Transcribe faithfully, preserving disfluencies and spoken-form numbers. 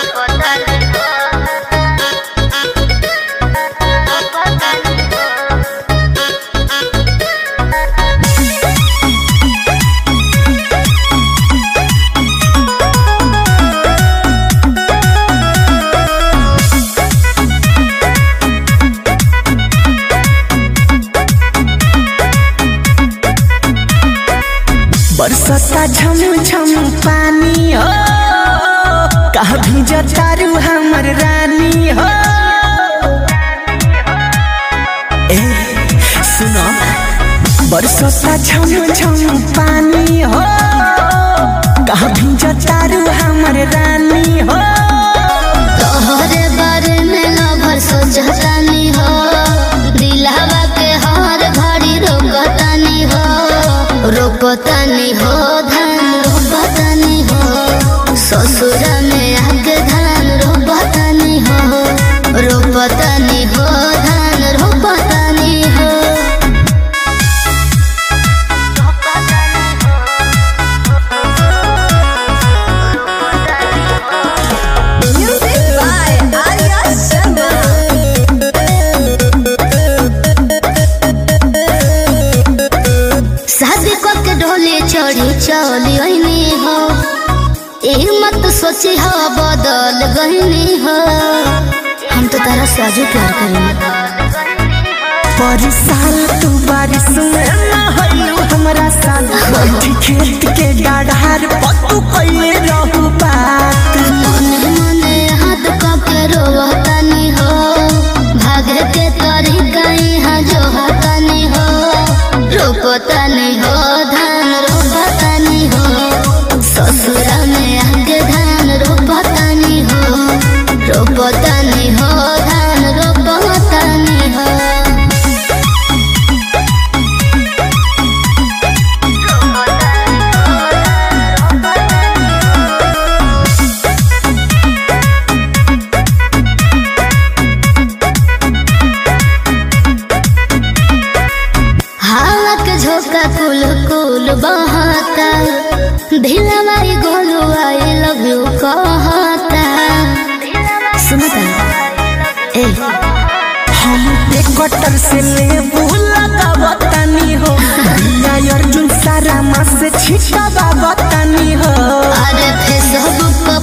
बरसता झम झम पानी हो कहाँ भीजतारू हमर रानी हो। ए सुनो बरसता झम झम पानी हो कहाँ भीजतारू हमर रानी हो। तोहरे बारे में लभर सोचतानी हो दिलवा के हर घड़ी रोकतानी हो रोकतानी हो धान रोकतानी हो ससुर में आके धान रोकतानी हो रोकतानी हो धान रोकतानी हो। Music by Arya Sharma. शादी करके ढोले चढ़ी चली गईनी हो ए मत सोची हो बदल गईनी हो हम तो तारा से आज प्यार करेंगे। पर साल तू बारिश में ना हइलू हमरा साथ बैठी खेत के डाढ़ार पतू कइले रहू बात। मने मने हाथ कके रोवतानी हो भागे के तरीका यहाँ जोहतानी हो रोकतानी हो धान रोकतानी हो ससुर में आके धान रोकतानी हो रोकतानी हो धान रोकतानी हो। हालक झोंका कुल कुल बहता ढिलवाई गोलू आई लव यू कहता सुनता ए हम पे कटर से लेबू लगावतानी हो बिना अर्जुन सारा मास से छिटवावतानी हो। अरे फेसबुक